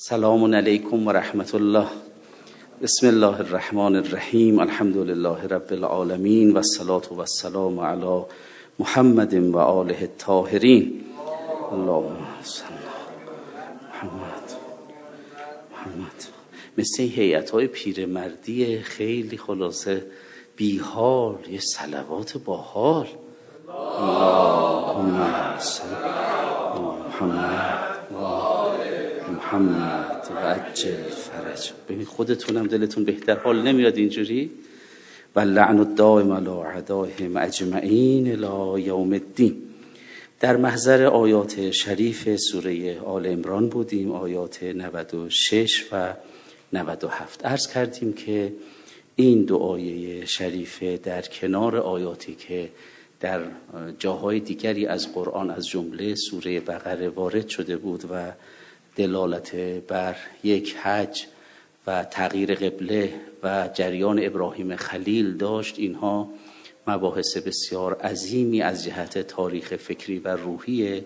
سلام علیکم و رحمت الله. بسم الله الرحمن الرحیم. الحمد لله رب العالمین و الصلاة و السلام علی محمد و آله الطاهرین. اللهم صل محمد. مثل هیئت‌های پیرمردی خیلی خلاصه بیحال، یه صلوات باحال. اللهم صل محمد و عجل فرج. ببین خودتونم دلتون بهتر حال نمیاد اینجوری؟ و لعن الدائم علی اعدائهم اجمعین الی یوم الدین. در محضر آیات شریف سوره آل عمران بودیم، آیات 96 و 97. عرض کردیم که این دو آیه شریفه در کنار آیاتی که در جاهای دیگری از قرآن از جمله سوره بقره وارد شده بود و دلالت بر یک حج و تغییر قبله و جریان ابراهیم خلیل داشت، اینها مباحث بسیار عظیمی از جهت تاریخ فکری و روحی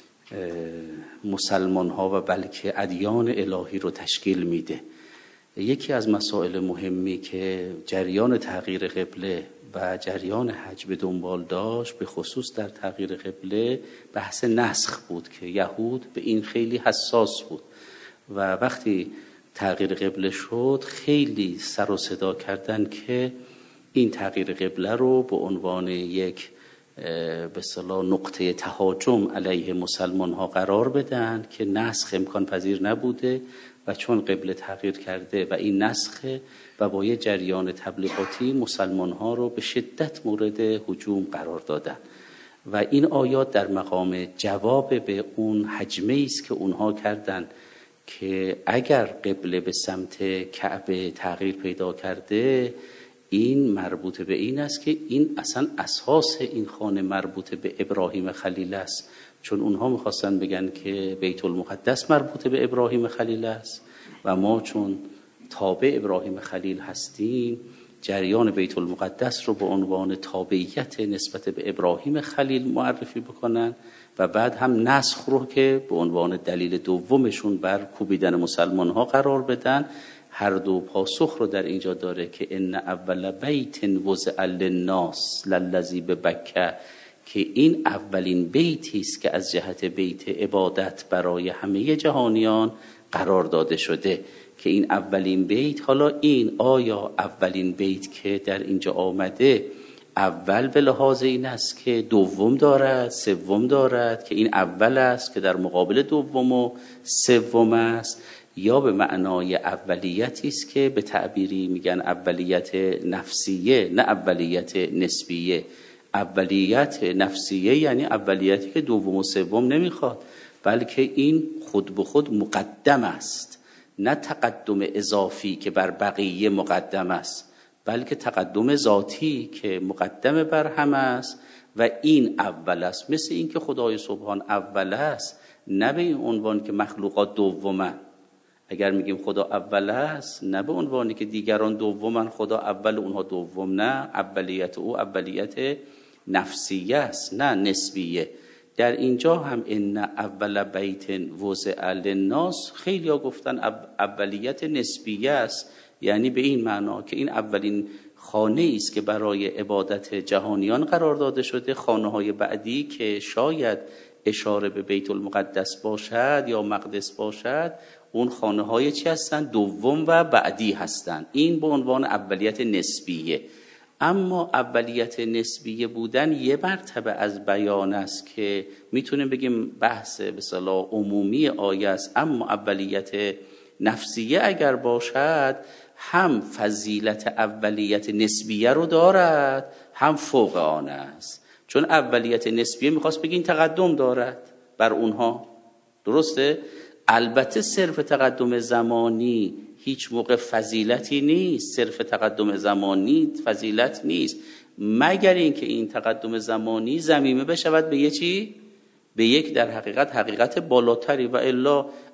مسلمان ها و بلکه ادیان الهی رو تشکیل میده. یکی از مسائل مهمی که جریان تغییر قبله و جریان حج به دنبال داشت، به خصوص در تغییر قبله، بحث نسخ بود که یهود به این خیلی حساس بود و وقتی تغییر قبله شد خیلی سر و صدا کردن که این تغییر قبله رو به عنوان یک به اصطلاح نقطه تهاجم علیه مسلمان ها قرار بدن که نسخ امکان پذیر نبوده و چون قبله تغییر کرده و این نسخه و با یه جریان تبلیغاتی مسلمان ها رو به شدت مورد هجوم قرار دادن و این آیات در مقام جواب به اون هجمه است که اونها کردن که اگر قبله به سمت کعبه تغییر پیدا کرده، این مربوط به این است که این اصلا اساس این خانه مربوط به ابراهیم خلیل است، چون اونها میخواستن بگن که بیت المقدس مربوط به ابراهیم خلیل است و ما چون تابع ابراهیم خلیل هستیم جریان بیت المقدس رو به عنوان تابعیت نسبت به ابراهیم خلیل معرفی بکنن و بعد هم نسخ رو که به عنوان دلیل دومشون بر کوبیدن مسلمان ها قرار بدن. هر دو پاسخ رو در اینجا داره که ان اول بیت وضع للناس للذی ببکه، که این اولین بیتی است که از جهت بیت عبادت برای همه جهانیان قرار داده شده. که این اولین بیت، حالا این آیا اولین بیت که در اینجا آمده اول به لحاظ این است که دوم دارد سوم دارد که این اول است که در مقابل دوم و سوم است، یا به معنای اولیتی است که به تعبیری میگن اولیت نفسیه نه اولیت نسبیه. اولیت نفسیه یعنی اولیتی که دوم و سوم نمیخواد، بلکه این خود به خود مقدم است، نه تقدم اضافی که بر بقیه مقدم است، بلکه تقدم ذاتی که مقدم بر همه است و این اول است. مثل این که خدای سبحان اول است، نه به این عنوان که مخلوقات دومن. اگر میگیم خدا اول است، نه به عنوانی که دیگران دومن خدا اول اونها دوم، نه، اولیت او اولیت نفسیه است نه نسبیه. در اینجا هم ان اول بیت وضع للناس خیلی ها گفتن اولیت نسبیه است، یعنی به این معنا که این اولین خانه است که برای عبادت جهانیان قرار داده شده. خانه های بعدی که شاید اشاره به بیت المقدس باشد یا مقدس باشد، اون خانه های چی هستن؟ دوم و بعدی هستن. این به عنوان اولیت نسبیه. اما اولیت نسبیه بودن یه مرتبه از بیان است که میتونیم بگیم بحث به اصطلاح عمومی آیه است، اما اولیت نفسیه اگر باشد هم فضیلت اولیت نسبیه رو دارد هم فوق آن است. چون اولیت نسبیه میخواست بگین تقدم دارد بر اونها، درسته؟ البته صرف تقدم زمانی هیچ موقع فضیلتی نیست، صرف تقدم زمانی فضیلت نیست، مگر اینکه این تقدم زمانی ضمیمه بشود به یه چی؟ به یک در حقیقت بالاتری، و الا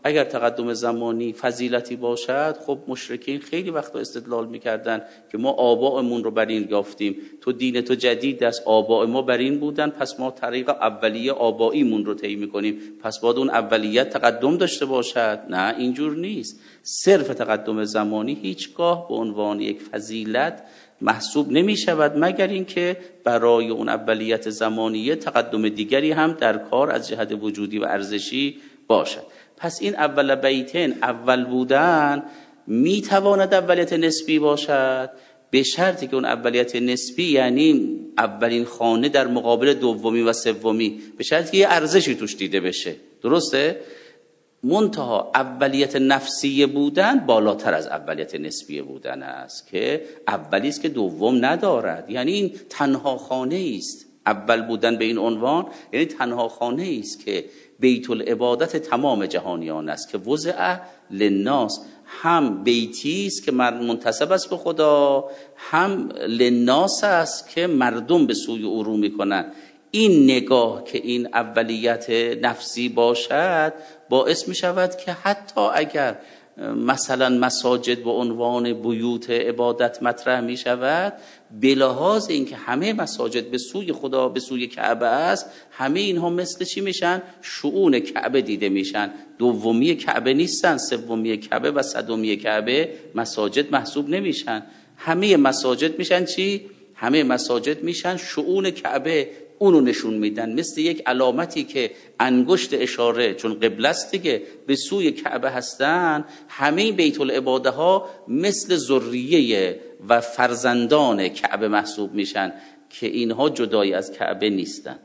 اگر تقدم زمانی فضیلتی باشد، خب مشرکین خیلی وقتا استدلال میکردن که ما آبائمون رو بر این یافتیم، تو دین تو جدید است، آباء ما بر این بودن، پس ما طریق اولیه آباییمون رو طی میکنیم، پس باید اون اولیت تقدم داشته باشد. نه، اینجور نیست. صرف تقدم زمانی هیچگاه به عنوان یک فضیلت محسوب نمی شود، مگر اینکه برای اون اولیت زمانیه تقدم دیگری هم در کار از جهت وجودی و ارزشی باشد. پس این اول بیتین، اول بودن، می تواند اولیت نسبی باشد، به شرطی که اون اولیت نسبی یعنی اولین خانه در مقابل دومی و سومی، به شرطی که یه ارزشی توش دیده بشه. درسته؟ منتها اولیت نفسی بودن بالاتر از اولیت نسبی بودن است، که اولی است که دوم ندارد. یعنی این تنها خانه است. اول بودن به این عنوان یعنی تنها خانه است که بیت العبادت تمام جهانیان است، که وضع للناس، هم بیتی است که منتسب است به خدا، هم للناس است که مردم به سوی او رو میکنند. این نگاه که این اولیت نفسی باشد باعث می شود که حتی اگر مثلا مساجد به عنوان بیوت عبادت مطرح می شود، به لحاظ اینکه همه مساجد به سوی خدا، به سوی کعبه است، همه اینها مثل چی میشن؟ شؤون کعبه دیده میشن. دومی کعبه نیستن، سومی کعبه و صدومی کعبه مساجد محسوب نمیشن. همه مساجد میشن چی؟ همه مساجد میشن شؤون کعبه، اونو نشون میدن، مثل یک علامتی که انگشت اشاره، چون قبله است دیگه، به سوی کعبه هستن. همه بیت العباده ها مثل ذریه و فرزندان کعبه محسوب میشن که اینها جدایی از کعبه نیستن.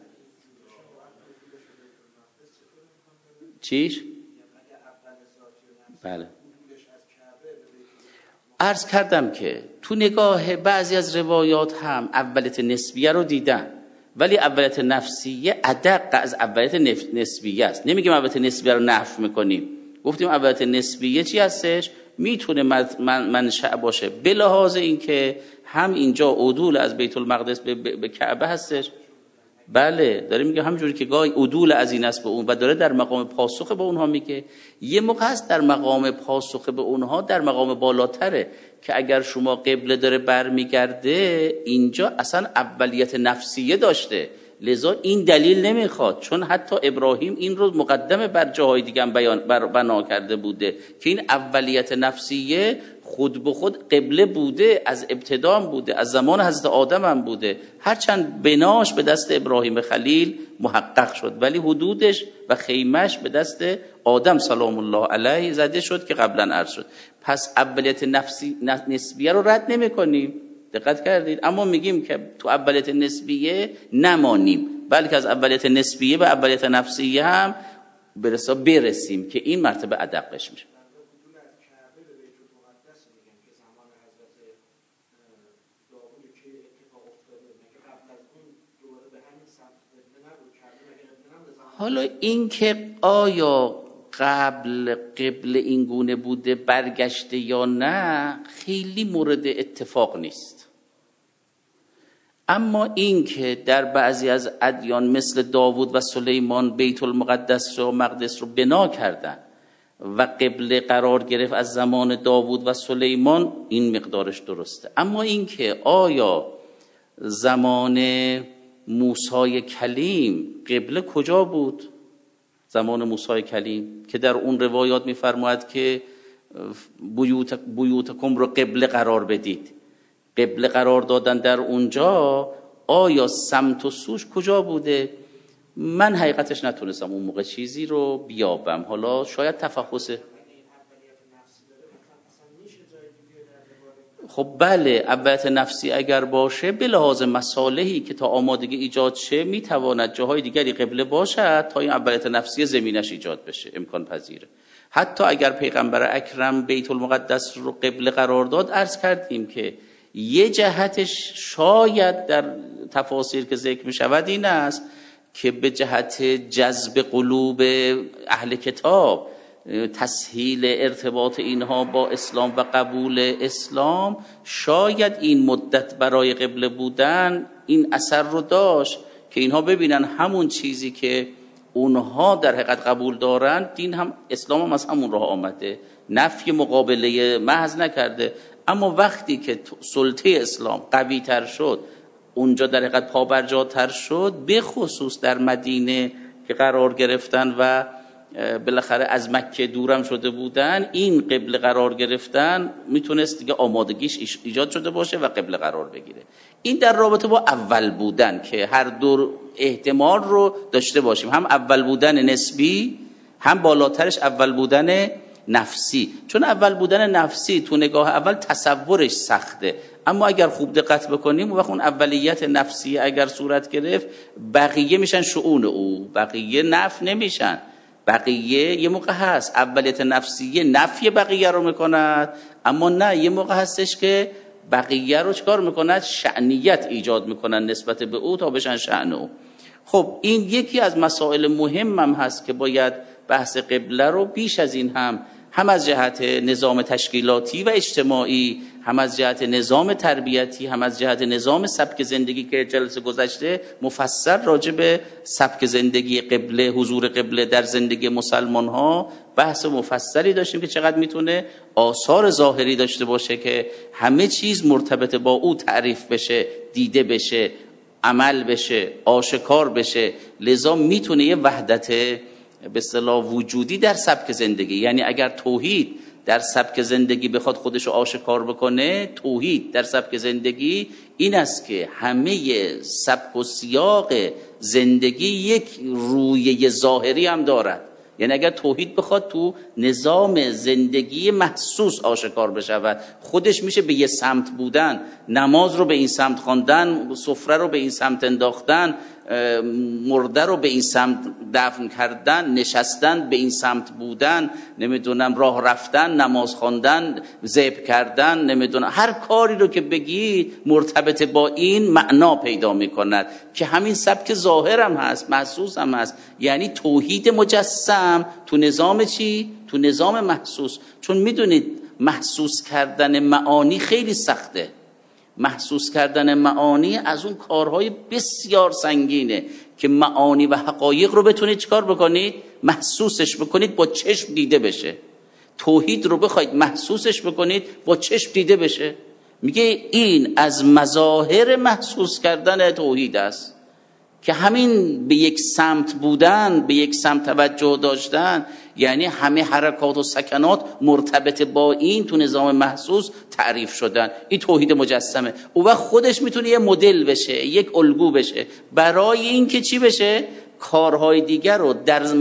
چیش؟ بله. عرض کردم که تو نگاه بعضی از روایات هم اولیت نسبیه رو دیدن، ولی اولیت نفسیه ادق از اولیت نسبیه است. نمیگیم اولیت نسبیه رو نفی میکنیم، گفتیم اولیت نسبیه چی هستش؟ میتونه منشأ باشه به لحاظ اینکه هم اینجا عدول از بیت المقدس به کعبه هستش. بله، داره میگه همونجوری که گاهی عدول از این است به اون، و داره در مقام پاسخ به اونها میگه. یه موقع هست در مقام پاسخ به اونها در مقام بالاتره، که اگر شما قبله داره برمیگرده، اینجا اصلا اولیت نفسیه داشته، لذا این دلیل نمیخواد، چون حتی ابراهیم این رو مقدمه بر جاهای دیگه هم بنا کرده بوده که این اولیت نفسیه خود به خود قبله بوده، از ابتدا هم بوده، از زمان حضرت آدم هم بوده، هرچند بناش به دست ابراهیم خلیل محقق شد، ولی حدودش و خیمش به دست آدم سلام الله علیه زده شد که قبلا عرض شد. پس اولیت نسبیه رو رد نمی کنیم، دقت کردید، اما میگیم که تو اولیت نسبیه نمانیم، بلکه از اولیت نسبیه به اولیت نفسیه هم برسیم که این مرتبه ادقش میشه. حالا این که آیا قبل قبل این گونه بوده برگشته یا نه خیلی مورد اتفاق نیست، اما این که در بعضی از ادیان مثل داوود و سلیمان بیت المقدس و مقدس رو بنا کردن و قبله قرار گرفت از زمان داوود و سلیمان، این مقدارش درسته. اما این که آیا زمان موسی کلیم قبله کجا بود؟ زمان موسی کلیم که در اون روایات می‌فرماید که بیوتکم رو قبله قرار بدید، قبله قرار دادن در اونجا، آیا سمت و سوش کجا بوده؟ من حقیقتش نتونستم اون موقع چیزی رو بیابم، حالا شاید تفحص. خب بله، اولیت نفسی اگر باشه به لحاظ مصالحی که تا آمادگی ایجاد شه میتواند جاهای دیگری قبله باشد تا این اولیت نفسی زمینش ایجاد بشه، امکان پذیره. حتی اگر پیغمبر اکرم بیت المقدس رو قبله قرار داد، عرض کردیم که یه جهتش شاید در تفاسیر که ذکر می شود این است که به جهت جذب قلوب اهل کتاب، تسهیل ارتباط اینها با اسلام و قبول اسلام، شاید این مدت برای قبله بودن این اثر رو داشت که اینها ببینن همون چیزی که اونها در حقیقت قبول دارن، دین هم اسلام هم از همون راه آمده، نفی مقابله محض نکرده. اما وقتی که سلطه اسلام قوی تر شد، اونجا در حقیقت پابرجاتر شد، به خصوص در مدینه که قرار گرفتن و بالاخره از مکه دورم شده بودن، این قبله قرار گرفتن میتونست دیگه آمادگیش ایجاد شده باشه و قبله قرار بگیره. این در رابطه با اول بودن که هر دو احتمال رو داشته باشیم، هم اول بودن نسبی، هم بالاترش اول بودن نفسی. چون اول بودن نفسی تو نگاه اول تصورش سخته، اما اگر خوب دقت بکنیم، وقت اون اولیت نفسی اگر صورت گرفت، بقیه میشن شؤون او، بقیه نفی نمیشن. بقیه یه موقع هست اولیت نفسیه نفی بقیه رو میکند، اما نه، یه موقع هستش که بقیه رو چکار میکند؟ شأنیت ایجاد میکنن نسبت به او تا بشن شأن او. خب این یکی از مسائل مهمم هست که باید بحث قبله رو بیش از این هم از جهت نظام تشکیلاتی و اجتماعی، هم از جهت نظام تربیتی، هم از جهت نظام سبک زندگی که جلسه گذشته مفصل راجع به سبک زندگی قبله، حضور قبله در زندگی مسلمان ها بحث مفصلی داشتیم که چقدر میتونه آثار ظاهری داشته باشه که همه چیز مرتبط با او تعریف بشه، دیده بشه، عمل بشه، آشکار بشه. لذا میتونه یه وحدت به اصطلاح وجودی در سبک زندگی، یعنی اگر توحید در سبک زندگی بخواد خودش رو آشکار بکنه، توحید در سبک زندگی این است که همه سبک و سیاق زندگی یک رویه ظاهری هم دارد. یعنی اگر توحید بخواد تو نظام زندگی محسوس آشکار بشود، خودش میشه به یه سمت بودن، نماز رو به این سمت خواندن، سفره رو به این سمت انداختن، مرده رو به این سمت دفن کردن، نشستن به این سمت بودن، نمیدونم راه رفتن، نماز خواندن، ذبح کردن، نمیدونم هر کاری رو که بگی مرتبط با این معنا پیدا میکند که همین سبک ظاهر هم هست، محسوس هم هست. یعنی توحید مجسم تو نظام چی؟ تو نظام محسوس. چون میدونید محسوس کردن معانی خیلی سخته. محسوس کردن معانی از اون کارهای بسیار سنگینه که معانی و حقایق رو بتونید چیکار بکنید؟ محسوسش بکنید، با چشم دیده بشه. توحید رو بخواید محسوسش بکنید، با چشم دیده بشه. میگه این از مظاهر محسوس کردن توحید است که همین به یک سمت بودن، به یک سمت توجه داشتن، یعنی همه حرکات و سکنات مرتبط با این تو نظام محسوس تعریف شدن. این توحید مجسمه. او وقت خودش میتونه یه مدل بشه، یک الگو بشه برای این که چی بشه؟ کارهای دیگر رو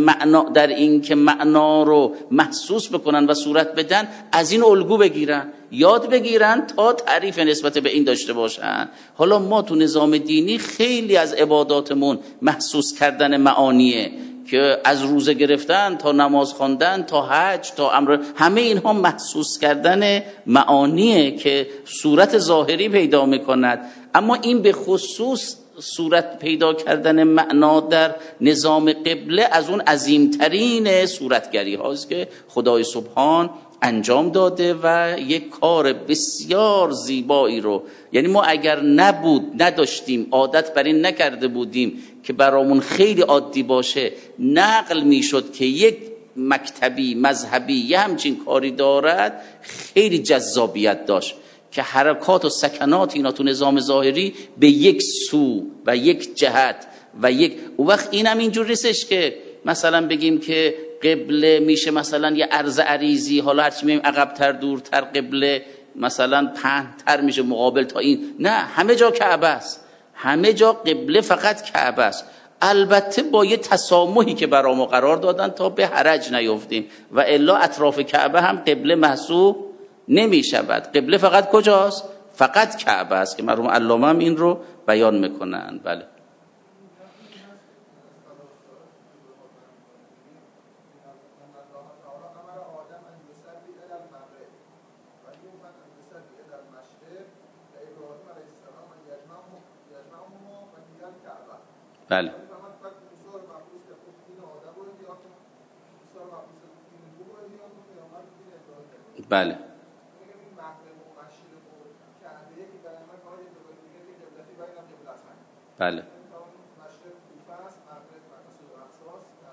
در این که معنا رو محسوس بکنن و صورت بدن، از این الگو بگیرن، یاد بگیرن تا تعریف نسبت به این داشته باشن. حالا ما تو نظام دینی خیلی از عباداتمون محسوس کردن معانیه که از روزه گرفتن تا نماز خواندن تا حج تا امر، همه اینها محسوس کردن معانیه که صورت ظاهری پیدا میکند. اما این به خصوص صورت پیدا کردن معنا در نظام قبله از اون عظیمترین صورتگری هاست که خدای سبحان انجام داده و یک کار بسیار زیبایی رو، یعنی ما اگر نداشتیم، عادت بر این نکرده بودیم که برامون خیلی عادی باشه، نقل میشد که یک مکتبی مذهبی یه همچین کاری دارد، خیلی جذابیت داشت که حرکات و سکنات اینا تو نظام ظاهری به یک سو و یک جهت و یک وقت اینم اینجور نیستش که مثلا بگیم که قبله میشه مثلا یه عرض عریضی، حالا هرچی میگیم عقب‌تر دورتر قبله مثلا پهن‌تر میشه مقابل تا این. نه، همه جا کعبه است، همه جا قبله فقط کعبه است. البته با یه تسامحی که برامو قرار دادن تا به حرج نیفتیم، و الا اطراف کعبه هم قبله محسوب نمی شود. قبله فقط کجاست؟ فقط کعبه است که مرحوم علامه هم این رو بیان میکنن. بله بله بله بله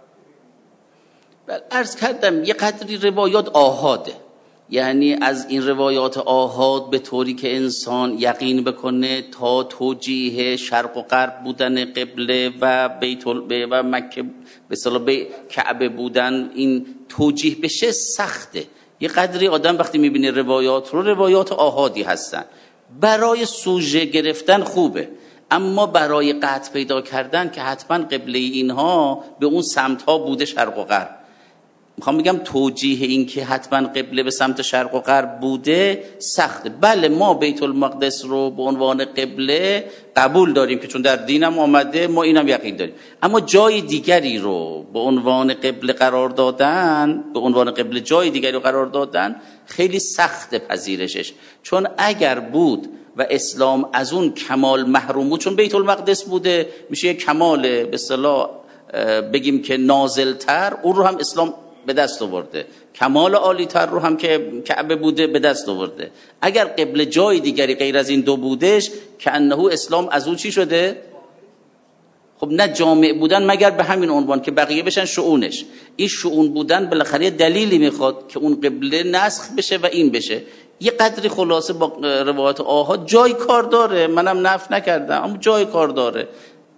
عرض کردم یه قدری روایات آحاده، یعنی از این روایات آحاد به طوری که انسان یقین بکنه تا توجیه شرق و غرب بودن قبله و و مکه به اصطلاح کعبه بودن این توجیه بشه سخته. یه قدری آدم وقتی میبینه روایات رو، روایات آحادی هستن، برای سوژه گرفتن خوبه، اما برای قطع پیدا کردن که حتما قبله اینها به اون سمت ها بوده شرق و غرب، میخوام بگم توجیه این که حتما قبله به سمت شرق و غرب بوده سخته. بله ما بیت المقدس رو به عنوان قبله قبول داریم که چون در دینم آمده، ما اینم یقین داریم، اما جای دیگری رو به عنوان قبله قرار دادن، به عنوان قبله جای دیگری رو قرار دادن خیلی سخت پذیرشش، چون اگر بود و اسلام از اون کمال محروم بود، چون بیت المقدس بوده میشه یک کمال به اصطلاح بگیم که نازلتر، اون رو هم اسلام به دست آورده، کمال عالی تر رو هم که کعبه بوده به دست آورده. اگر قبله جای دیگری غیر از این دو بودش که انه اسلام از اون چی شده؟ خب نه جامع بودن مگر به همین عنوان که بقیه بشن شؤونش، این شؤون بودن بالاخره دلیلی میخواد که اون قبله نسخ بشه و این بشه. یه قدری خلاصه با روایات آحاد جای کار داره، منم نفی نکردم، اما جای کار داره.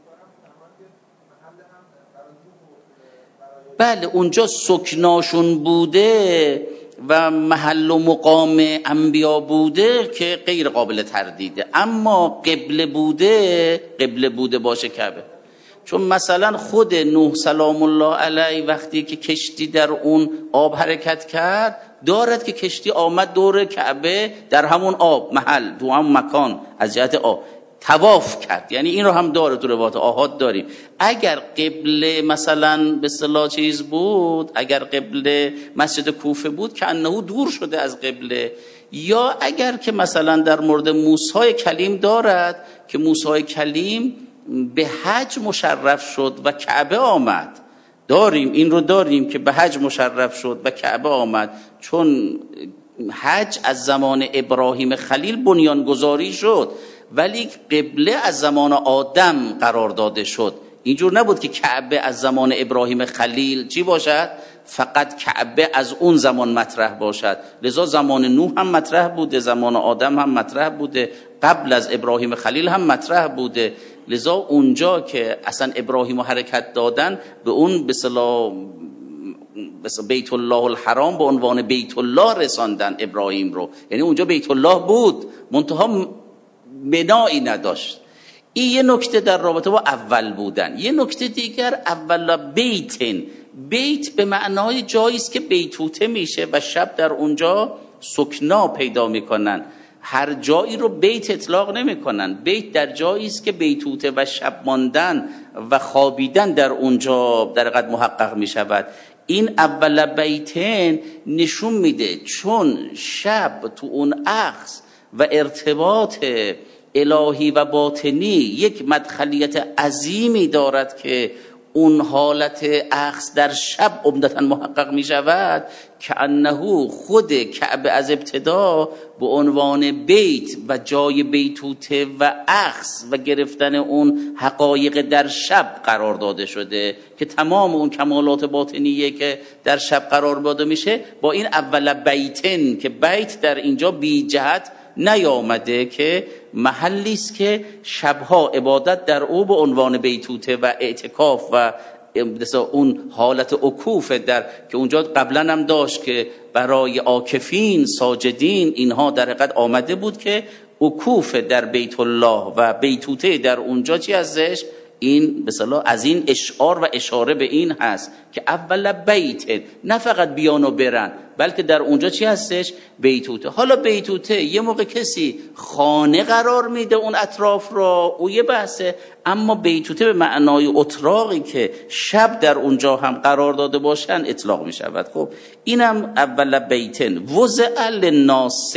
بله اونجا سکناشون بوده و محل و مقام انبیا بوده که غیر قابل تردیده، اما قبله بوده باشه کعبه. چون مثلا خود نوح سلام الله علیه وقتی که کشتی در اون آب حرکت کرد، دارد که کشتی آمد دور کعبه در همون آب محل تو همون مکان از جهت آب طواف کرد، یعنی این رو هم داره تو روایات آحاد داریم. اگر قبله مثلا به اصطلاح چیز بود، اگر قبله مسجد کوفه بود که انه دور شده از قبله، یا اگر که مثلا در مورد موسی کلیم دارد که موسی کلیم به حج مشرف شد و کعبه آمد، داریم این رو داریم که به حج مشرف شد و کعبه آمد، چون حج از زمان ابراهیم خلیل بنیانگذاری شد، ولی قبله از زمان آدم قرار داده شد. اینجور نبود که کعبه از زمان ابراهیم خلیل چی باشد، فقط کعبه از اون زمان مطرح باشد. لذا زمان نوح هم مطرح بوده، زمان آدم هم مطرح بوده، قبل از ابراهیم خلیل هم مطرح بوده. لذا اونجا که اصلا ابراهیم حرکت دادن به اون به اصطلاح بیت الله الحرام به عنوان بیت الله رساندن ابراهیم رو، یعنی اونجا بیت الله بود منتها بنایی نداشت. این یه نکته در رابطه با اول بودن. یه نکته دیگر، اول بیت به معنای جایی است که بیتوته میشه و شب در اونجا سکنا پیدا میکنن. هر جایی رو بیت اطلاق نمیکنن. بیت در جایی است که بیتوته و شب ماندن و خوابیدن در اونجا در حقیقت محقق میشود. این اول بیتن نشون میده چون شب تو اون اخذ و ارتباط الهی و باطنی یک مدخلیت عظیمی دارد که اون حالت اخذ در شب عمدتاً محقق می شود، که انه خود کعبه از ابتدا به عنوان بیت و جای بیتوته و اخذ و گرفتن اون حقایق در شب قرار داده شده که تمام اون کمالات باطنیه که در شب قرار داده میشه با این اول بیتن، که بیت در اینجا بی جهت نیامده که محلی است که شبها عبادت در او به عنوان بیتوته و اعتکاف و اون حالت عکوف در که اونجا قبلا هم داشت که برای عاکفین ساجدین اینها در حقیقت آمده بود که عکوف در بیت الله و بیتوته در اونجا چی ازش، این به اصطلاح از این اشعار و اشاره به این هست که اول بیت، نه فقط بیان و برن، بلکه در اونجا چی هستش، بیتوته. حالا بیتوته یه موقع کسی خانه قرار میده اون اطراف را، او یه بحثه، اما بیتوته به معنای اتراقی که شب در اونجا هم قرار داده باشن اطلاق میشود. خب اینم اول بیتن. وضع للناس،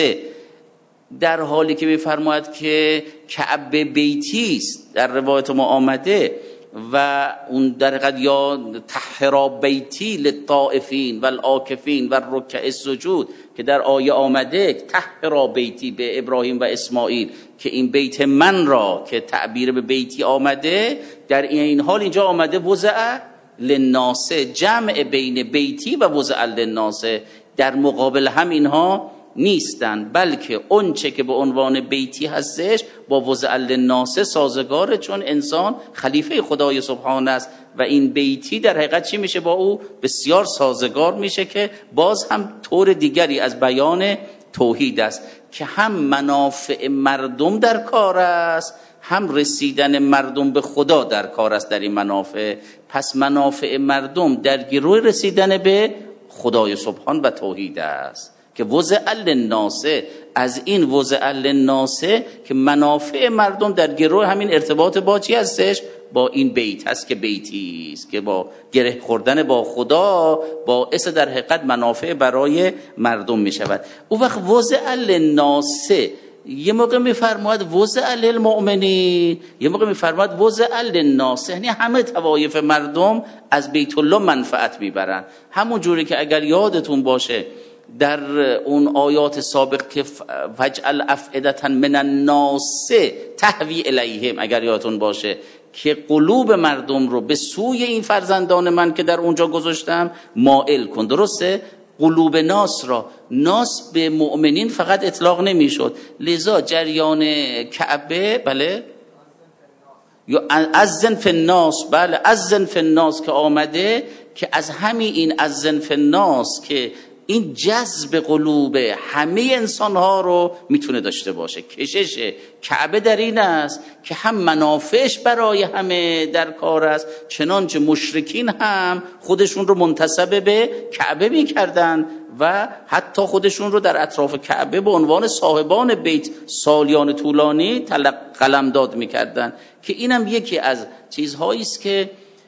در حالی که میفرماید که کعبه بیتی است در روایت ما آمده و اون در حقیقت یا طهرا بیتی للطائفین والعاکفین والرکع السجود که در آیه آمده طهرا بیتی به ابراهیم و اسماعیل، که این بیت من را که تعبیر به بیتی آمده، در این حال اینجا آمده وضع للناس جمع بین بیتی و وضع للناس، در مقابل هم اینها نیستن، بلکه اون چه که به عنوان بیتی هستش با وضع للناس سازگاره، چون انسان خلیفه خدای سبحانه است و این بیتی در حقیقت چی میشه؟ با او بسیار سازگار میشه که باز هم طور دیگری از بیان توحید است که هم منافع مردم در کار است، هم رسیدن مردم به خدا در کار است در این منافع. پس منافع مردم در گروه رسیدن به خدای سبحان و توحید است که وضع للناس. از این وضع للناس که منافع مردم در گروه همین ارتباط با چی هستش؟ با این بیت هست که بیتی است که با گره خوردن با خدا باعث در حقیقت منافع برای مردم می شود. اون وقت وضع للناس یه موقع میفرماید وضع للمؤمنین، یه موقع میفرماید وضع للناس، یعنی همه طوایف مردم از بیت الله منفعت میبرن. همون جوری که اگر یادتون باشه در اون آیات سابق که فجعل افئدة من الناس تهوی الیهم، اگر یادتون باشه که قلوب مردم رو به سوی این فرزندان من که در اونجا گذاشتم مائل کن. درسته؟ قلوب ناس را، ناس به مؤمنین فقط اطلاق نمیشد، لذا جریان کعبه بله یا اذن فی الناس، بله اذن فی الناس که آمده که از همین این اذن فی الناس که این جذب قلوب همه انسانها رو میتونه داشته باشه. کشش کعبه در این است که هم منافعش برای همه در کار است، چنانچه مشرکین هم خودشون رو منتسب به کعبه میکردن و حتی خودشون رو در اطراف کعبه به عنوان صاحبان بیت سالیان طولانی قلمداد میکردن، که اینم یکی از چیزهایی است که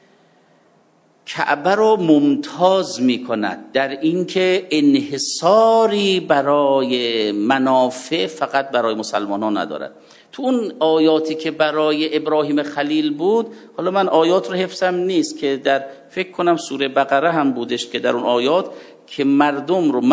کعبه رو ممتاز می کند در اینکه انحصاری برای منافع فقط برای مسلمان ها ندارد. تو اون آیاتی که برای ابراهیم خلیل بود، حالا من آیات رو حفظم نیست که در فکر کنم سوره بقره هم بودش که در اون آیات که مردم رو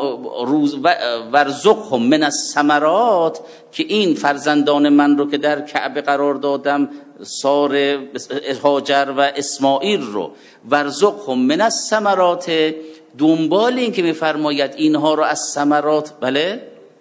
ورزقهم من الثمرات، که این فرزندان من رو که در کعبه قرار دادم سار هاجر و اسماعیل رو ورزقهم من الثمرات، دنبال این که میفرماید اینها رو از ثمرات، بله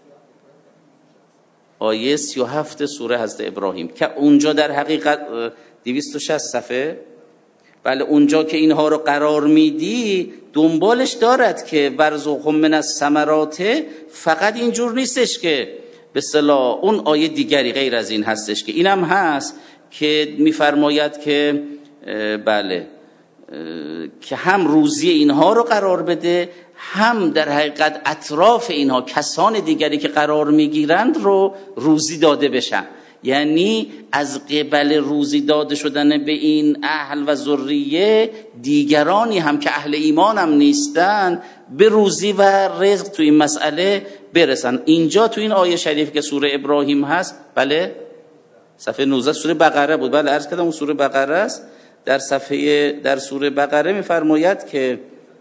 آیه 37 سوره حضرت ابراهیم که اونجا در حقیقت 260 صفحه، بله اونجا که اینها رو قرار میدی دنبالش دارد که ورزقهم من الثمرات، فقط اینجور نیستش که به اصطلاح اون آیه دیگری غیر از این هستش که اینم هست که میفرماید که بله که هم روزی اینها رو قرار بده، هم در حقیقت اطراف اینها کسان دیگری که قرار میگیرند رو روزی داده بشن. یعنی از قبل روزی داده شدن به این اهل و ذریه، دیگرانی هم که اهل ایمان هم نیستن به روزی و رزق تو این مسئله برسن. اینجا تو این آیه شریف که سوره ابراهیم هست، بله صفحه 19 سوره بقره بود، بله عرض کردم اون سوره بقره است. در سوره بقره میفرماید که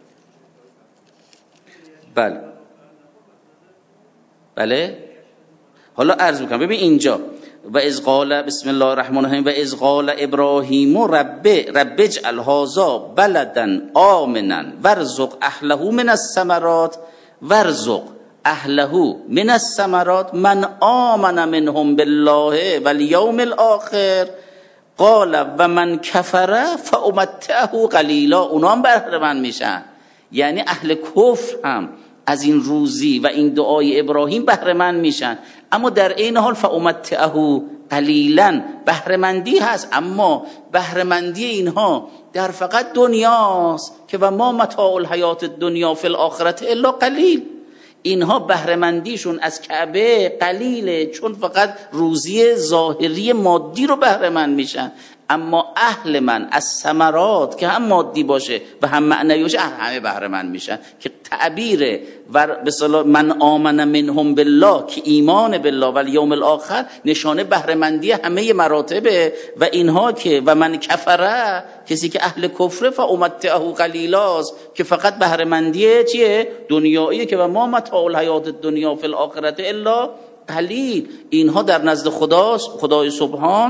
بله حالا عرض میکنم. ببین اینجا و اذ قال بسم الله الرحمن الرحیم و اذ قال ابراهیم رب اجعل هذا بلدا آمنا وارزق اهله من الثمرات وارزق اهله من الثمرات من آمن منهم بالله والیوم الاخر قال و من کفر فامتعه قلیلا. اونا هم بهره مند میشن، یعنی اهل کفر هم از این روزی و این دعای ابراهیم بهره مند میشن، اما در این حال فامتعه قلیلا بهره مندی هست، اما بهره مندی اینها در فقط دنیاست که و ما متاع الحیات الدنیا فی الاخرة الا قلیل. اینها بهره مندیشون از کعبه قلیله، چون فقط روزی ظاهری مادی رو بهره مند میشن، اما اهل من از ثمرات که هم مادی باشه و هم معنوی باشه همه بهره مند میشن، که تعبیر من آمن منهم بالله که ایمان بالله و الیوم الاخر نشانه بهره مندی همه مراتبه، و اینها که و من کفره کسی که اهل کفره فامتعه قلیلاست که فقط بهره مندی چیه؟ دنیاییه، که و ما متاع الحیات الدنیا فی الاخرة الا قلیل. اینها در نزد خدای سبحان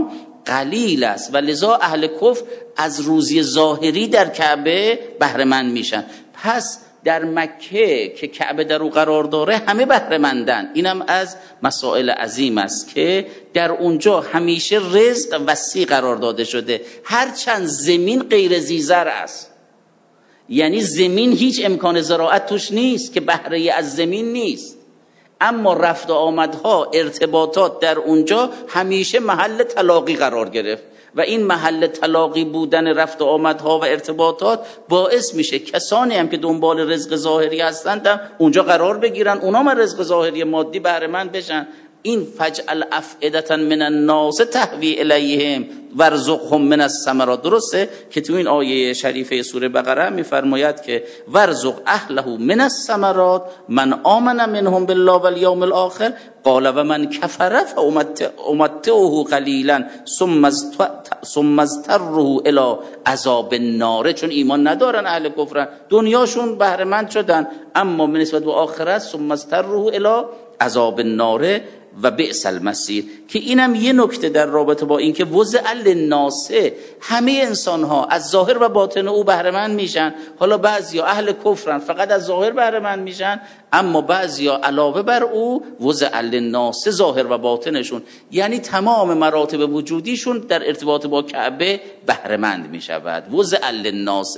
قلیل است و لذا اهل کفر از روزی ظاهری در کعبه بهره مند میشن. پس در مکه که کعبه در او قرار داره همه بهره مندن. اینم از مسائل عظیم است که در اونجا همیشه رزق وسیع قرار داده شده، هرچند زمین غیر زیزر است، یعنی زمین هیچ امکان زراعت توش نیست که بهره از زمین نیست، اما رفت و آمدها ارتباطات در اونجا همیشه محل تلاقی قرار گرفت و این محل تلاقی بودن رفت و آمدها و ارتباطات باعث میشه کسانی هم که دنبال رزق ظاهری هستند هم اونجا قرار بگیرن، اونا هم رزق ظاهری مادی بهره مند بشن. این فجعل افئدة من الناس تهوی الیهم وارزقهم من الثمرات، درسته که تو این آیه شریفه سوره بقره میفرماید که وارزق اهله من الثمرات من آمن منهم بالله والیوم الاخر قال و من کفر فامتعه قلیلا ثم اضطره الی عذاب النار. چون ایمان ندارن اهل کفرن، دنیاشون بهره مند شدن، اما نسبت به آخرت ثم اضطره الی عذاب النار و بئس المصیر. که اینم یه نکته در رابطه با این که وضع للناس، همه انسان ها از ظاهر و باطن او بهره مند میشن. حالا بعضیا اهل کفرن فقط از ظاهر بهره مند میشن، اما بعضیا علاوه بر او وضع للناس ظاهر و باطنشون، یعنی تمام مراتب وجودیشون در ارتباط با کعبه بهره مند میشود. وضع للناس.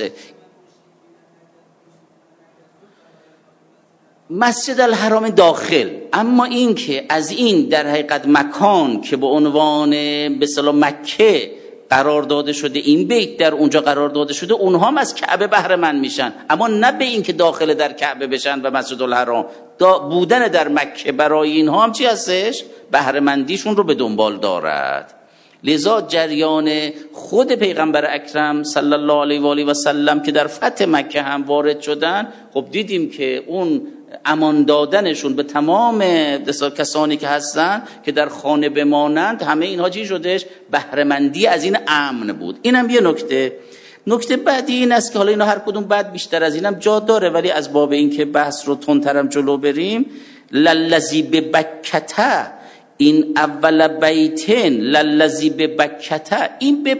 مسجد الحرام داخل، اما این که از این در حقیقت مکان که به عنوان به اصطلاح مکه قرار داده شده، این بیت در اونجا قرار داده شده، اونها هم از کعبه بهره مند میشن، اما نه به این که داخل در کعبه بشن و مسجد الحرام بودن در مکه برای اینها هم چی هستش؟ بهره مندیشون رو به دنبال دارد. لذا جریان خود پیغمبر اکرم صلی الله علیه و آله و سلم که در فتح مکه هم وارد شدن، خب دیدیم که اون امان دادنشون به تمام کسانی که هستن که در خانه بمانند، همه اینها چی شدش؟ بهره مندی از این امن بود. اینم یه نکته بعدی این است که حالا اینا هر کدوم بعد بیشتر از اینم جا داره، ولی از باب این که بحث رو تندترم جلو بریم، للذی ببکته، این اول بیتن للذی ببکته، این به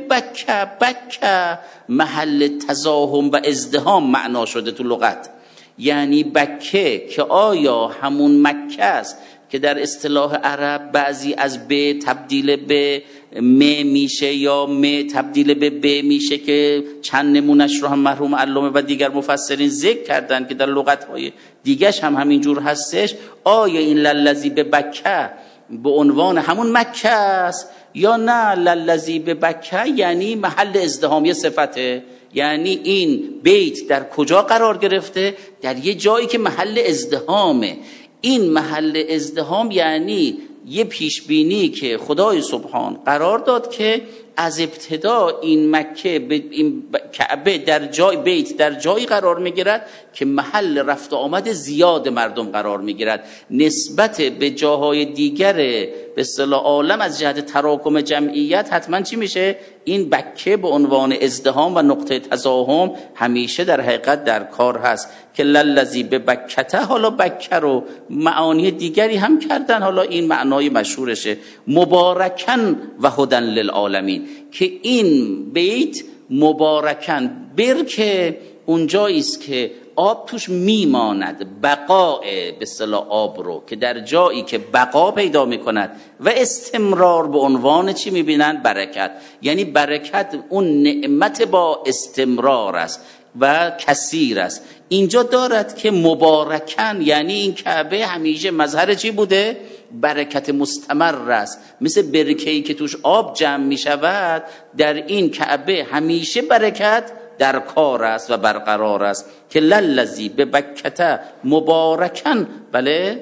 بکه محل تزاحم و ازدحام معنا شده تو لغت. یعنی بکه که آیا همون مکه است که در اصطلاح عرب بعضی از ب تبدیل به م میشه یا م تبدیل به ب میشه، که چند نمونش رو هم مرحوم علامه و دیگر مفسرین ذکر کردن که در لغت‌های دیگرش هم همین جور هستش. آیا این للذی به بکه به عنوان همون مکه است یا نه للذی به بکه یعنی محل ازدحام صفته؟ یعنی این بیت در کجا قرار گرفته؟ در یه جایی که محل ازدحامه. این محل ازدحام یعنی یه پیشبینی که خدای سبحان قرار داد که از ابتدا این مکه به این کعبه در جای بیت در جایی قرار میگیرد که محل رفت و آمد زیاد مردم قرار میگیرد، نسبت به جاهای دیگر به اصطلاح عالم از جهت تراکم جمعیت حتما چی میشه؟ این بکه به عنوان ازدحام و نقطه تزاحم همیشه در حقیقت در کار هست. که للذی به بکته، حالا بکه رو معانی دیگری هم کردن، حالا این معنای مشهورشه، مبارکن و هدن للعالمین، که این بیت مبارکن، برکه اونجایی است که آب توش میماند، بقاء به اصطلاح آب رو که در جایی که بقا پیدا میکند، و استمرار به عنوان چی میبینن؟ برکت. یعنی برکت اون نعمت با استمرار است و کثیر است. اینجا دارد که مبارکن یعنی این کعبه همیشه مظهر چی بوده؟ برکت مستمر است، مثل برکه‌ای که توش آب جمع میشود، در این کعبه همیشه برکت در کار است و برقرار است. که للذی به بکته مبارکن، بله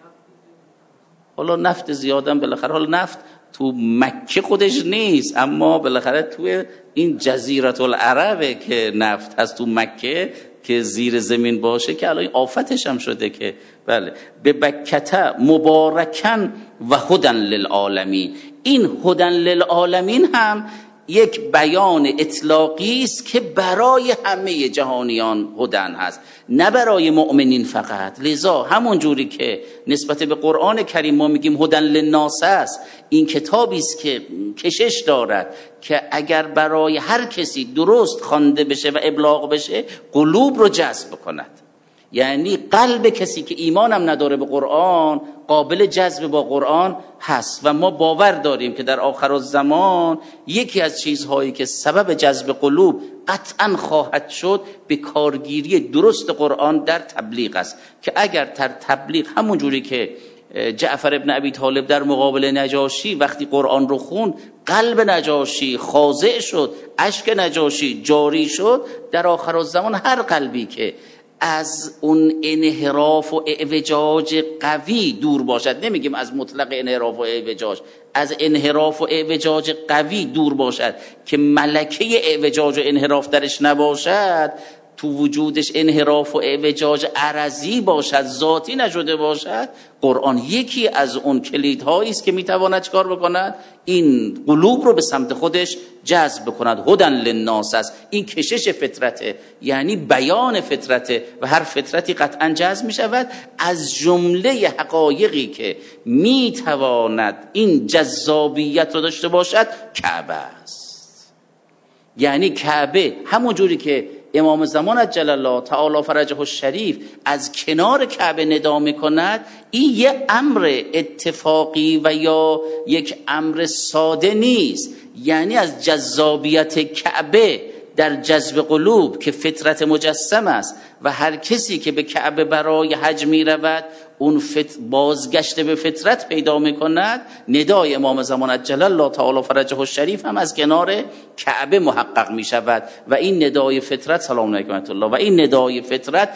حالا نفت زیادم بالاخره، حالا نفت تو مکه خودش نیست، اما بالاخره تو این جزیره العربه که نفت هست، تو مکه که زیر زمین باشه که الان آفتش هم شده که بله. به بکته مبارکن و هدن للعالمین، این هدن للعالمین هم یک بیان اطلاقی است که برای همه جهانیان هدن هست، نه برای مؤمنین فقط. لذا همون جوری که نسبت به قرآن کریم ما میگیم هدن للناس است، این کتابی است که کشش دارد که اگر برای هر کسی درست خوانده بشه و ابلاغ بشه قلوب رو جذب کند. یعنی قلب کسی که ایمانم نداره به قرآن قابل جذب با قرآن هست و ما باور داریم که در آخرالزمان یکی از چیزهایی که سبب جذب قلوب قطعا خواهد شد به کارگیری درست قرآن در تبلیغ است، که اگر در تبلیغ همون جوری که جعفر ابن ابی طالب در مقابل نجاشی وقتی قرآن رو خوند قلب نجاشی خاضع شد، اشک نجاشی جاری شد، در آخرالزمان هر قلبی که از اون انحراف و اعوجاج قوی دور باشد، نمیگیم از مطلق انحراف و اعوجاج، از انحراف و اعوجاج قوی دور باشد که ملکه اعوجاج و انحراف درش نباشد، تو وجودش انحراف و اعوجاج عرضی باشد، ذاتی نشده باشد، قرآن یکی از اون کلیدهایی است که میتواند چکار بکند؟ این قلوب رو به سمت خودش جذب بکند. هدن للناس است، این کشش فطرته، یعنی بیان فطرته و هر فطرتی قطعا جذب می شود. از جمله حقایقی که میتواند این جذابیت رو داشته باشد کعبه است. یعنی کعبه همون جوری که امام زمان عجل الله تعالی فرجه الشریف از کنار کعبه ندا میکند، این یه امر اتفاقی و یا یک امر ساده نیست. یعنی از جذابیت کعبه در جذب قلوب که فطرت مجسم است و هر کسی که به کعبه برای حج می رود اون بازگشت به فطرت پیدا می کند، ندای امام زمان عجل الله تعالی فرجه الشریف هم از کنار کعبه محقق می شود و این ندای فطرت، سلام علیکم ورحمة الله، و این ندای فطرت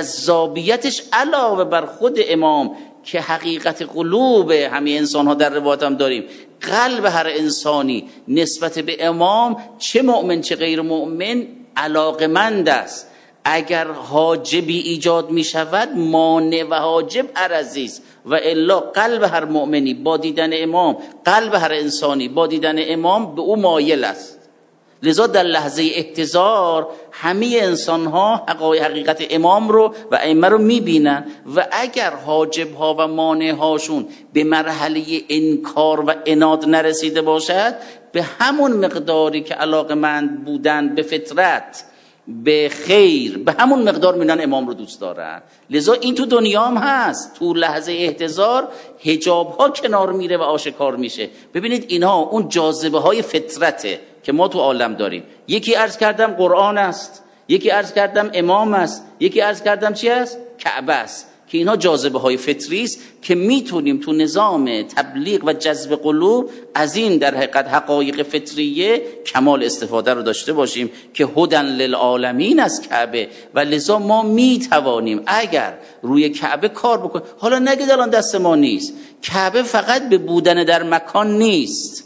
جذابیتش علاوه بر خود امام که حقیقت قلوب همه انسان ها در روایت هم داریم، قلب هر انسانی نسبت به امام چه مؤمن چه غیر مؤمن علاقمند است. اگر حاجبی ایجاد می شود مانع و حاجب عرضی است و الا قلب هر مؤمنی با دیدن امام، قلب هر انسانی با دیدن امام به او مایل است. لذا در لحظه احتضار همه انسان ها حقیقت امام رو و ائمه رو میبینن و اگر حاجب ها و مانع هاشون به مرحله انکار و عناد نرسیده باشد، به همون مقداری که علاقمند بودن به فطرت به خیر، به همون مقدار میدن امام رو دوست دارن. لذا این تو دنیا هم هست، تو لحظه احتضار حجاب ها کنار میره و آشکار میشه. ببینید اینها اون جاذبه های فطرته که ما تو عالم داریم. یکی عرض کردم قرآن است، یکی عرض کردم امام است، یکی عرض کردم چی است؟ کعبه است، که اینها جاذبه های فطری است که میتونیم تو نظام تبلیغ و جذب قلوب از این در حقیقت حقایق فطریه کمال استفاده رو داشته باشیم که هدن للعالمین از کعبه. و لذا ما میتوانیم اگر روی کعبه کار بکنیم. حالا نگید الان دست ما نیست، کعبه فقط به بودن در مکان نیست،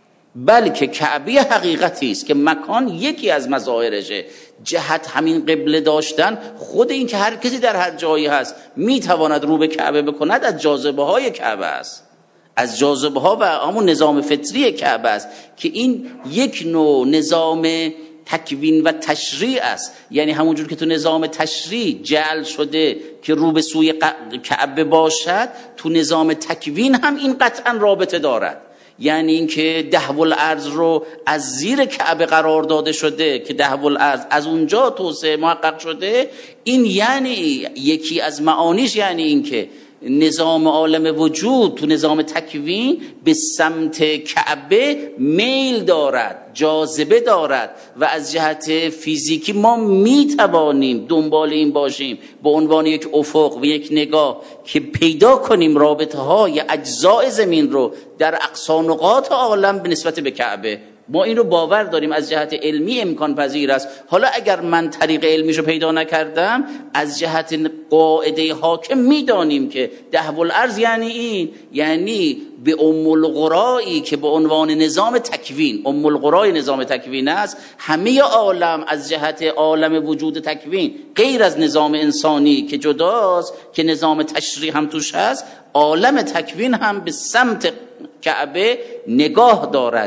بلکه کعبه حقیقتی است که مکان یکی از مظاهرشه. جهت همین قبله داشتن، خود این که هر کسی در هر جایی هست میتواند رو به کعبه بکند، از جاذبه های کعبه است، از جاذبه ها و همون نظام فطری کعبه است که این یک نوع نظام تکوین و تشریع است. یعنی همونجور که تو نظام تشریع جعل شده که رو به سوی کعبه باشد، تو نظام تکوین هم این قطعا رابطه دارد. یعنی اینکه دهو الارض رو از زیر کعبه قرار داده شده که دهو الارض از اونجا توسعه محقق شده، این یعنی یکی از معانیش یعنی اینکه نظام عالم وجود تو نظام تکوین به سمت کعبه میل دارد، جاذبه دارد و از جهت فیزیکی ما میتوانیم دنبال این باشیم به عنوان یک افق و یک نگاه که پیدا کنیم رابطه های اجزاء زمین رو در اقصا نقاط عالم به نسبت به کعبه. ما این رو باور داریم، از جهت علمی امکان پذیر است. حالا اگر من طریق علمیشو پیدا نکردم، از جهت قاعده حاکم میدانیم که دهو الارض یعنی این، یعنی به ام القرایی که به عنوان نظام تکوین، ام القرای نظام تکوین است، همه عالم از جهت عالم وجود تکوین غیر از نظام انسانی که جداست که نظام تشریع هم توش هست، عالم تکوین هم به سمت کعبه نگاه دارد.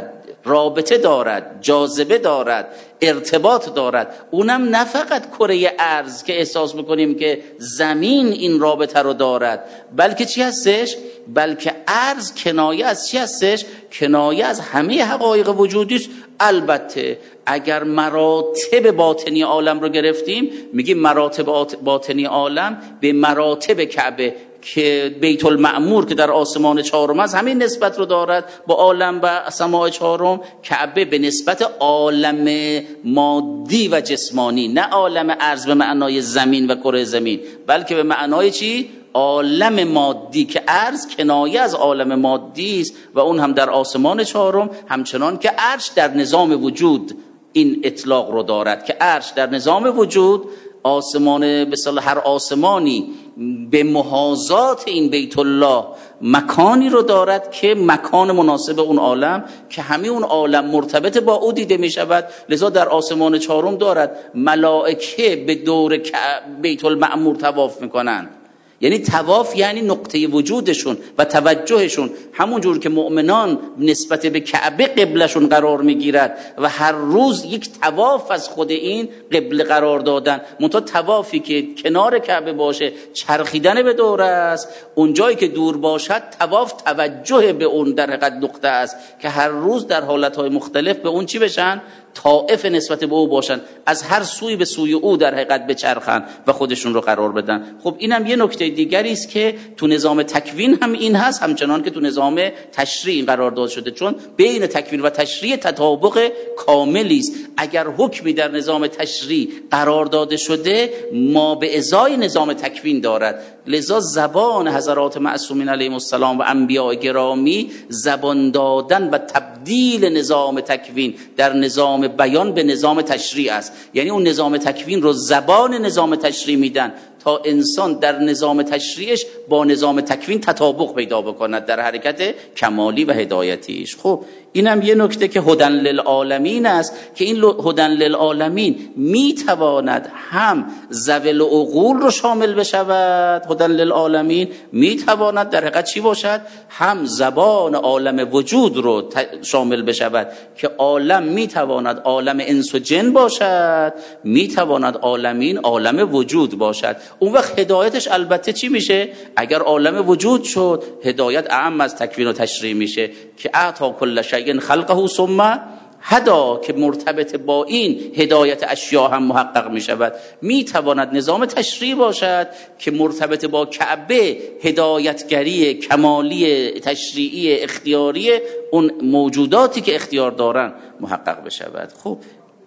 رابطه دارد، جاذبه دارد، ارتباط دارد. اونم نه فقط کره ارض که احساس میکنیم که زمین این رابطه رو دارد، بلکه چی هستش؟ بلکه ارض کنایه از چی هستش؟ کنایه از همه حقایق وجودی است. البته اگر مراتب باطنی عالم رو گرفتیم، میگیم مراتب باطنی عالم به مراتب کعبه که بیت المعمور که در آسمان چهارم است همین نسبت رو دارد با عالم و سماع چهارم. کعبه به نسبت عالم مادی و جسمانی، نه عالم ارض به معنای زمین و کره زمین، بلکه به معنای چی؟ عالم مادی که ارض کنایه از عالم مادی است و اون هم در آسمان چهارم. همچنان که عرش در نظام وجود این اطلاق رو دارد که عرش در نظام وجود آسمان به اصطلاح هر آسمانی به محاذات این بیت الله مکانی رو دارد که مکان مناسب اون عالم که همه اون عالم مرتبط با او دیده می شود. لذا در آسمان چهارم دارد ملائکه به دور بیت المعمور طواف میکنند. یعنی طواف یعنی نقطه وجودشون و توجهشون، همون جور که مؤمنان نسبت به کعبه قبلشون قرار میگیرد و هر روز یک طواف از خود این قبله قرار دادن. منتها طوافی که کنار کعبه باشه چرخیدن به دور است، اون جایی که دور باشد طواف توجه به اون در حقیقت نقطه است که هر روز در حالتهای مختلف به اون چی بشن؟ طائف نسبت به او باشن، از هر سوی به سوی او در حقیقت بچرخن و خودشون رو قرار بدن. خب اینم یه نکته دیگری است که تو نظام تکوین هم این هست، همچنان که تو نظام تشریع قرار داده شده، چون بین تکوین و تشریع تطابق کاملی است. اگر حکمی در نظام تشریع قرار داده شده ما به ازای نظام تکوین دارد. لذا زبان حضرات معصومین علیهم السلام و انبیاء گرامی زبان دادن و تبدیل نظام تکوین در نظام بیان به نظام تشریع است. یعنی اون نظام تکوین رو زبان نظام تشریع میدن تا انسان در نظام تشریعش با نظام تکوین تطابق پیدا بکند در حرکت کمالی و هدایتیش. خب اینم یه نکته که هدن للعالمین است که این هدن للعالمین میتواند هم ذوی العقول رو شامل بشود. هدن للعالمین میتواند در حقیقت چی باشد؟ هم زبان عالم وجود رو شامل بشود که عالم میتواند عالم انس و جن باشد، میتواند عالمین عالم وجود باشد. اون وقت هدایتش البته چی میشه؟ اگر عالم وجود شد هدایت اعم از تکوین و تشریع میشه که اعطا کل شیء خلقه ثم هدا، که مرتبط با این هدایت اشیاء هم محقق می شود. می تواند نظام تشریع باشد که مرتبط با کعبه هدایتگری کمالی تشریعی اختیاری اون موجوداتی که اختیار دارن محقق بشود. خب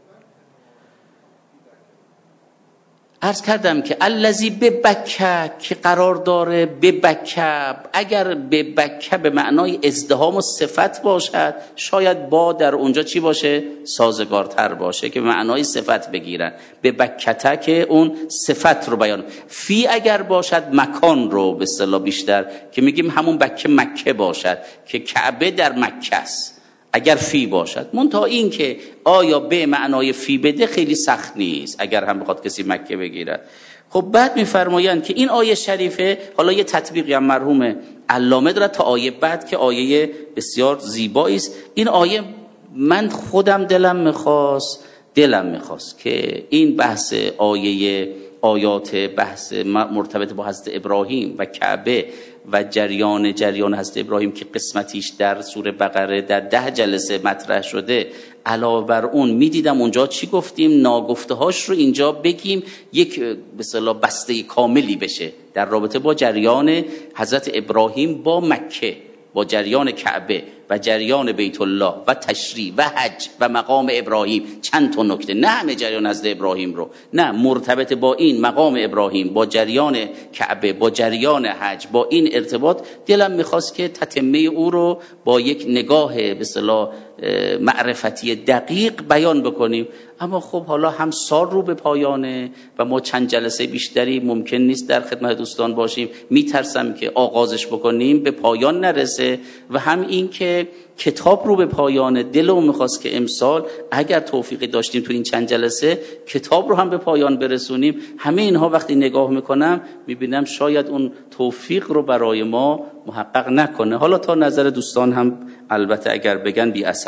عرض کردم که الذی ببکه که قرار داره ببکه، اگر ببکه به معنای ازدحام و صفت باشد شاید با در اونجا چی باشه؟ سازگارتر باشه که به معنای صفت بگیرن. ببکته که اون صفت رو بیان. فی اگر باشد مکان رو به اصطلاح بیشتر که میگیم همون بکه مکه باشد که کعبه در مکه است اگر فی باشد. منتها این که آیا به معنای فی بده خیلی سخت نیست اگر هم بخواد کسی مکه بگیرد. خب بعد میفرمایند که این آیه شریفه، حالا یه تطبیقی هم مرحوم علامه داره تا آیه بعد که آیه بسیار زیبایی است. این آیه من خودم دلم میخواست که این بحث آیات بحث مرتبط با حضرت ابراهیم و کعبه و جریان حضرت ابراهیم که قسمتیش در سوره بقره در 10 جلسه مطرح شده، علاوه بر اون میدیدم اونجا چی گفتیم ناگفته هاش رو اینجا بگیم، یک به اصطلاح بسته کاملی بشه در رابطه با جریان حضرت ابراهیم با مکه، با جریان کعبه و جریان بیت الله و تشریع و حج و مقام ابراهیم. چند تا نکته، نه همه جریان حضرت ابراهیم رو، نه مرتبط با این مقام ابراهیم با جریان کعبه با جریان حج، با این ارتباط دلم میخواست که تتمه او رو با یک نگاه به اصطلاح معرفتی دقیق بیان بکنیم. اما خب حالا هم سال رو به پایانه و ما چند جلسه بیشتری ممکن نیست در خدمت دوستان باشیم، میترسم که آغازش بکنیم به پایان نرسه، و هم این که کتاب رو به پایانه دلم میخواست که امسال اگر توفیقی داشتیم تو این چند جلسه کتاب رو هم به پایان برسونیم. همه اینها وقتی نگاه میکنم میبینم شاید اون توفیق رو برای ما محقق نکنه. حالا تا نظر دوستان هم البته اگر بگن بی اثر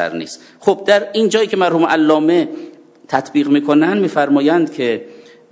میسر نیست. خب در این جایی که مرحوم علامه تطبیق میکنن میفرمایند که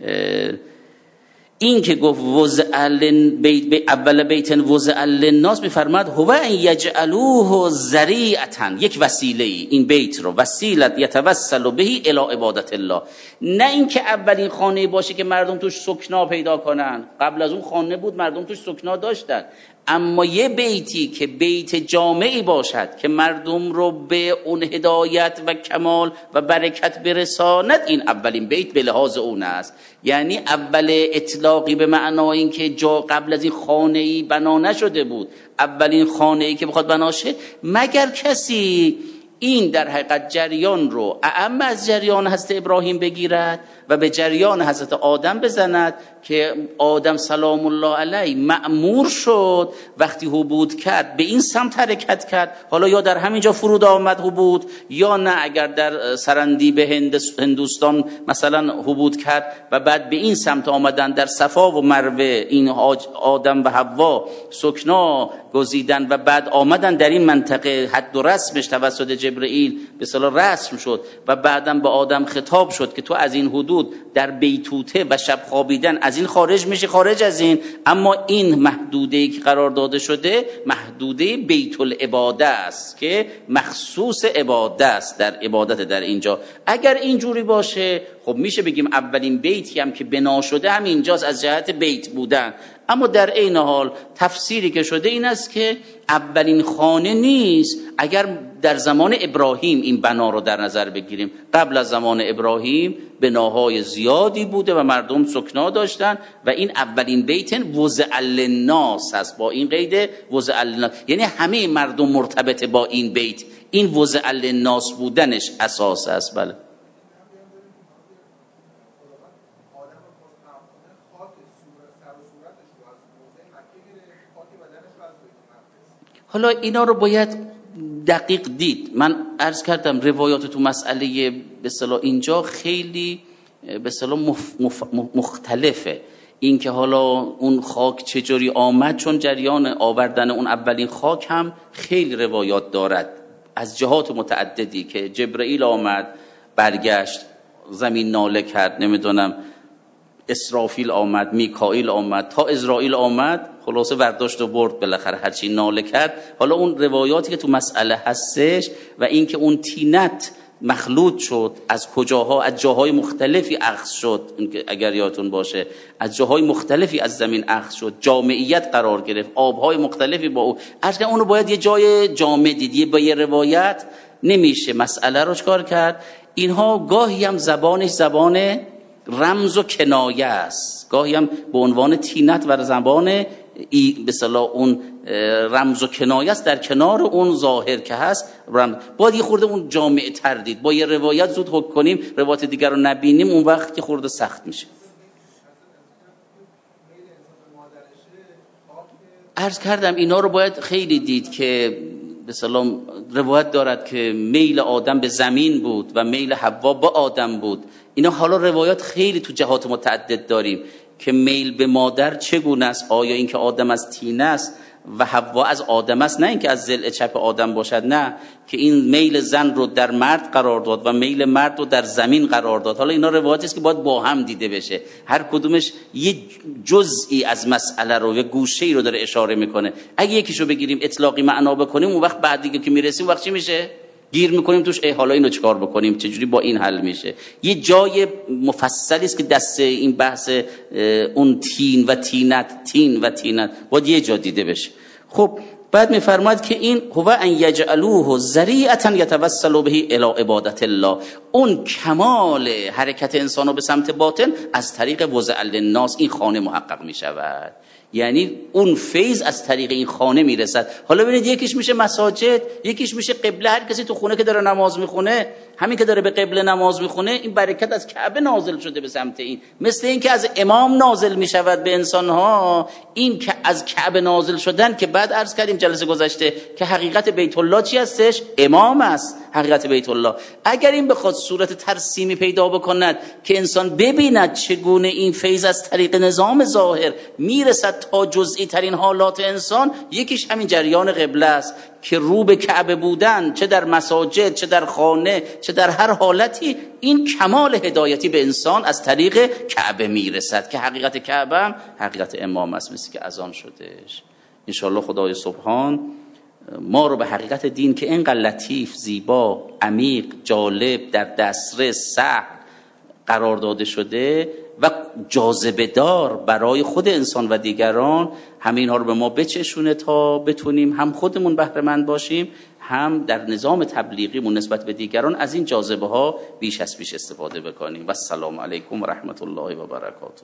این که گفت اول بیت وضع للناس، میفرماد هو ان یجعلوه ذریعة، یک وسیله ای، این بیت رو وسیله یتوسل به الی عبادت الله، نه اینکه اولین خانه باشه که مردم توش سکنا پیدا کنن. قبل از اون خانه بود، مردم توش سکنا داشتن، اما یه بیتی که بیت جامعی باشد که مردم رو به اون هدایت و کمال و برکت برساند، این اولین بیت به لحاظ اون است. یعنی اول اطلاقی به معنای این که جا قبل از این خانه‌ای بنا نشده بود، اولین خانه‌ای که بخواد بنا شه، مگر کسی این در حقیقت جریان رو اعم از جریان حضرت ابراهیم بگیرد و به جریان حضرت آدم بزند که آدم سلام الله علیه مأمور شد وقتی حبود کرد به این سمت حرکت کرد. حالا یا در همینجا فرود آمد حبود، یا نه اگر در سرندیب هندوستان مثلا حبود کرد و بعد به این سمت آمدن، در صفا و مروه این آدم و حوا سکنا گزیدن و بعد آمدن در این منطقه، حد و رسمش توسط جبرئیل به اصطلاح رسم شد و بعدم به آدم خطاب شد که تو از این حدود در بیتوته و شب خوابیدن از این خارج میشه، خارج از این. اما این محدوده‌ای که قرار داده شده محدوده بیت العباده است که مخصوص عباده است، در عبادت در اینجا. اگر اینجوری باشه خب میشه بگیم اولین بیتی هم که بنا شده هم اینجاست از جهت بیت بودن. اما در این حال تفسیری که شده این است که اولین خانه نیست. اگر در زمان ابراهیم این بنا رو در نظر بگیریم، قبل از زمان ابراهیم بناهای زیادی بوده و مردم سکنا داشتن و این اولین بیت وضع للناس هست، با این قید وضع للناس، یعنی همه مردم مرتبط با این بیت، این وضع للناس بودنش اساس است. بله. حالا اینا رو باید دقیق دید. من عرض کردم روایات تو مسئله به اصطلاح اینجا خیلی به اصطلاح مختلفه. این که حالا اون خاک چجوری آمد، چون جریان آوردن اون اولین خاک هم خیلی روایات دارد از جهات متعددی که جبرئیل آمد برگشت، زمین ناله کرد، نمیدونم اسرافیل آمد، میکائیل آمد، تا ازرائیل آمد، خلاصه برداشت و برد بالاخره هرچی ناله کرد. حالا اون روایاتی که تو مسئله هستش و این که اون تینت مخلوط شد از کجاها، از جاهای مختلفی اخذ شد، اگر یادتون باشه از جاهای مختلفی از زمین اخذ شد، جامعیت قرار گرفت، آبهای مختلفی با او اصلا اونو باید یه جای جامع دید، با یه روایت نمیشه مسئله رو چکار کرد. اینها گاهی هم زبانش زبان رمز و کنایه است، گاهی هم به عنوان تینت و زبان به اصطلاح اون رمز و کنایه است در کنار اون ظاهر که هست. باید یه خورده اون جامع تر دید، با یه روایت زود حکم کنیم، روایت دیگر رو نبینیم، اون وقت که خورده سخت میشه. عرض کردم اینا رو باید خیلی دید که به سلام روایت دارد که میل آدم به زمین بود و میل حوا با آدم بود. اینا حالا روایات خیلی تو جهات متعدد داریم که میل به مادر چگونه است، آیا این که آدم از تینه است و حوا از آدم است، نه اینکه از ضلع چپ آدم باشد، نه که این میل زن رو در مرد قرار داد و میل مرد رو در زمین قرار داد. حالا اینا روایاتی است که باید با هم دیده بشه، هر کدومش یه جزئی از مسئله رو یه گوشه‌ای رو داره اشاره میکنه. اگه یکیشو بگیریم اطلاقی معنا بکنیم، اون وقت بعد دیگه که میرسیم وقت چی میشه؟ گیر میکنیم توش، حالا اینو چیکار بکنیم، چجوری با این حل میشه. یه جای مفصلی است که دست این بحث اون تین و تینت باید یه جا دیده بشه. خب بعد میفرماد که این هو ان یجعلوه ذریعة یتوسل به الی عبادت الله، اون کمال حرکت انسانو به سمت باطن از طریق وضع للناس این خانه محقق میشود، یعنی اون فیض از طریق این خانه میرسد. حالا ببینید یکیش میشه مساجد، یکیش میشه قبله. هر کسی تو خونه که داره نماز میخونه، همین که داره به قبله نماز میخونه، این برکت از کعبه نازل شده به سمت این. مثل این که از امام نازل میشود به انسانها، این که از کعبه نازل شدن که بعد عرض کردیم جلسه گذشته که حقیقت بیت الله چی هستش؟ امام است حقیقت بیت الله. اگر این بخواد صورت ترسیمی پیدا بکند که انسان ببیند چگونه این فیض از طریق نظام ظاهر میرسد تا جزئی ترین حالات انسان، یکیش همین جریان قبله است که رو به کعبه بودن، چه در مساجد، چه در خانه، چه در هر حالتی، این کمال هدایتی به انسان از طریق کعبه میرسد که حقیقت کعبه هم حقیقت امام است، مثل که اذان شدهش. انشاءالله خدای سبحان ما رو به حقیقت دین که اینقدر لطیف، زیبا، عمیق، جالب، در دسترس، سهل قرار داده شده و جاذبه دار برای خود انسان و دیگران، همه اینها رو به ما بچشونه تا بتونیم هم خودمون بهره مند باشیم، هم در نظام تبلیغیمون نسبت به دیگران از این جاذبه ها بیش از پیش استفاده بکنیم. و السلام علیکم و رحمت الله و برکاته.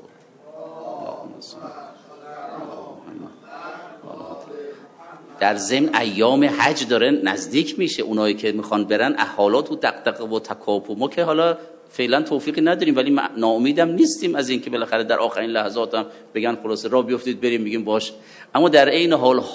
در ضمن ایام حج داره نزدیک میشه، اونایی که میخوان برن حالات و دغدغه و تکاپو، ما که حالا فعلا توفیقی نداریم ولی ناامیدم نیستیم از این که بالاخره در آخرین لحظات هم بگن خلاص را بیافتید بریم، میگیم باش. اما در عین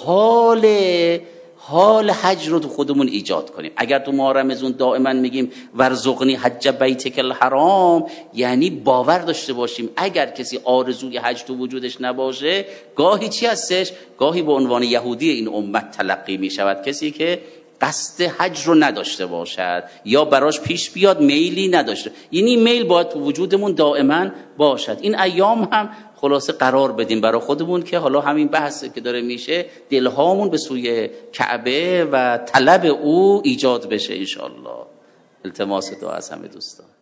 حال حج رو تو خودمون ایجاد کنیم. اگر تو ماه رمضان دائما میگیم ورزقنی حج بیتک الحرام، یعنی باور داشته باشیم اگر کسی آرزوی حج تو وجودش نباشه، گاهی چی هستش؟ گاهی به عنوان یهودی این امت تلقی میشود کسی که قصد حج رو نداشته باشد یا براش پیش بیاد میلی نداشته. یعنی میل باید تو وجودمون دائما باشد. این ایام هم خلاصه قرار بدیم برای خودمون که حالا همین بحث که داره میشه دلهامون به سوی کعبه و طلب او ایجاد بشه انشاءالله. التماس دعا از همه دوستان.